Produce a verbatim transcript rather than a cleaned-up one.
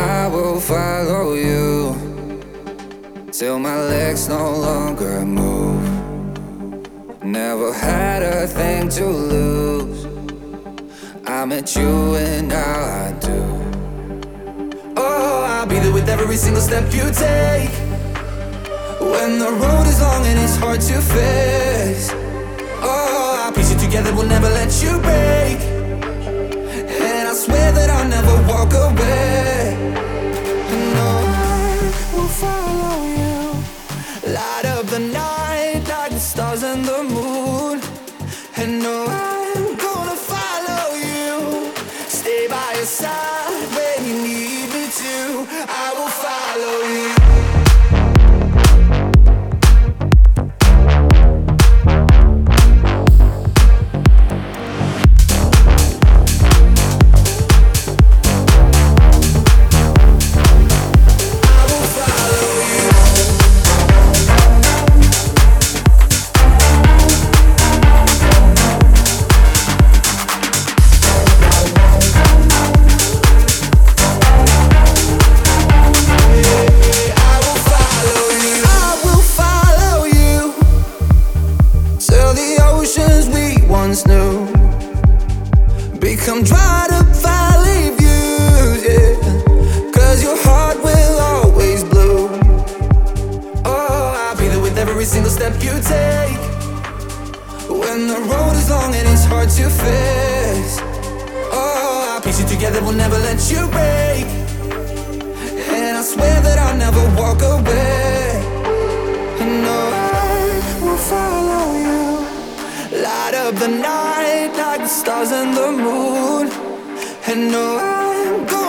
I will follow you till my legs no longer move. Never had a thing to lose. I met you and now I do. Oh, I'll be there with every single step you take. When the road is long and it's hard to face. Oh, I'll piece it together, we'll never let you break. And I swear that I'll never walk away. No, I will follow you. Light up the night like the stars and the moon. And no, I'm gonna follow you. Stay by your side when you need me to. I will follow you. New become dried up valley views, yeah. Cause your heart will always bloom. Oh, I'll be there with every single step you take. When the road is long and it's hard to face. Oh, I'll piece it together, we'll never let you break. And I swear that I'll never walk away. No, I will follow you. Light up the night like the stars and the moon. And no, I'm gonna